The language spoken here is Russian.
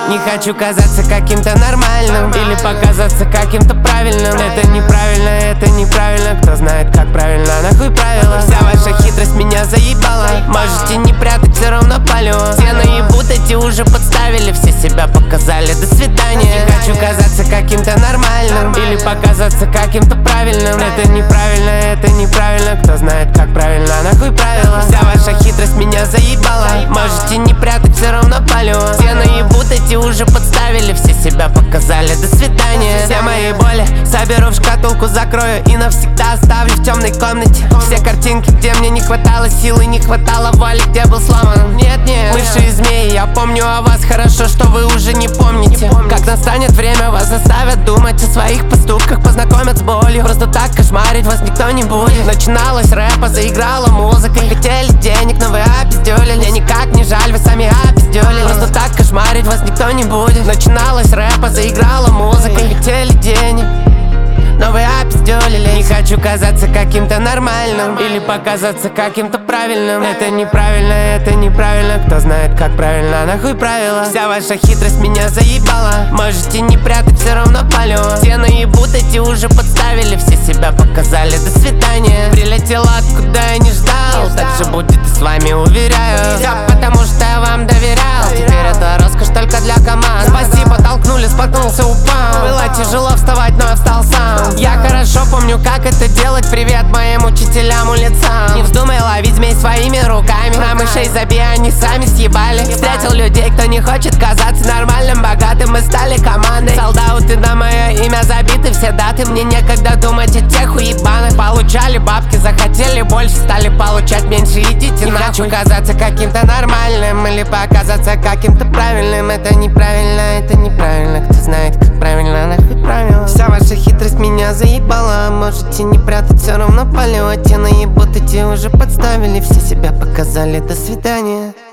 Не хочу казаться каким-то нормальным или показаться каким-то правильным. Это неправильно, кто знает, как правильно, нахуй правила. Вся ваша хитрость меня заебала. Можете не прятать, все равно палю. Все наебут, эти уже подставили, все себя показали, до свидания. Не хочу казаться каким-то нормальным или показаться каким-то правильным. Это неправильно, кто знает, как правильно, нахуй правила. Вся ваша хитрость меня заебала. Можете не прятать, все равно палю. Все наебут, эти уже подставили, все себя показали, до свидания. Все мои боли соберу в шкатулку, закрою и навсегда оставлю в темной комнате. Все картинки, где мне не хватало силы, не хватало воли, где был сломан. Нет, мыши и змеи, я помню о вас, хорошо, что вы уже не помните. Как настанет время, вас заставят думать о своих поступках, познакомят с болью. Просто так кошмарить вас никто не будет. Начиналось рэпа, заиграла музыка. Хотели денег, но вы опиздюлили. Мне никак не жаль, вы сами опиздюлили. Просто так кошмарить вас никто не будет. Начиналось рэпа, заиграла музыка. Хотели денег, но вы опиздюлили. Не хочу казаться каким-то нормальным или показаться каким-то правильным. Это неправильно, кто знает, как правильно, нахуй правила. Вся ваша хитрость меня заебала. Можете не прятать, все равно палю. Все наебут, эти уже подставили, все себя показали, до свидания. Прилетела откуда я не ждал, так же будет и с вами, уверяю. Все потому что я вам доверял. Теперь это роскошь только для команд. Спасибо, толкнули, споткнулся, упал. Было тяжело вставать, но я встал сам. Я хорошо помню, как это делать. Привет моим учителям, улицам. Не вздумай ловить змей своими руками. На мышей забей, они сами съебали. Встретил людей, кто не хочет казаться нормальным, богатым. Мы стали командой. Солдаты на мое имя забиты все даты. Мне некогда думать о тех уебанах. Получали бабки, захотели больше, стали получать меньше, идите нахуй. Не хочу казаться каким-то нормальным или показаться каким-то правильным. Это неправильно, кто знает, как правильно, нахуй правила. Вся ваша хитрость меня заебала. Можете не прятать, все равно палю. А те наебут, эти уже подставили, все себя показали, до свидания.